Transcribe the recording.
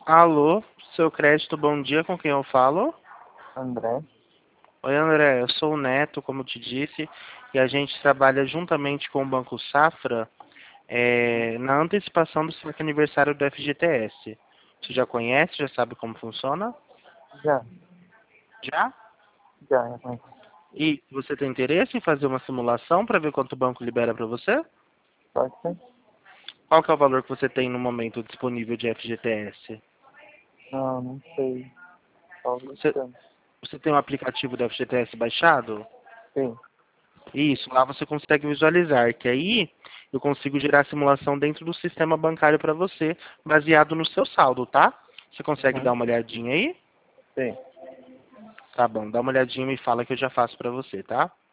Alô, seu crédito, bom dia, com quem eu falo? André. Oi, André, eu sou o Neto, como te disse, e a gente trabalha juntamente com o Banco Safra na antecipação do seu aniversário do FGTS. Você já conhece, já sabe como funciona? Já, Já? já conheço. E você tem interesse em fazer uma simulação para ver quanto o banco libera para você? Pode ser? Qual que é o valor que você tem no momento disponível de FGTS? Não, não sei. Só Você, buscando. você tem o aplicativo do FGTS baixado? Sim. Isso, lá você consegue visualizar, que aí eu consigo gerar a simulação dentro do sistema bancário para você, baseado no seu saldo, tá? Você consegue Uhum. dar uma olhadinha aí? Sim. Tá bom, dá uma olhadinha e me fala que eu já faço para você, tá?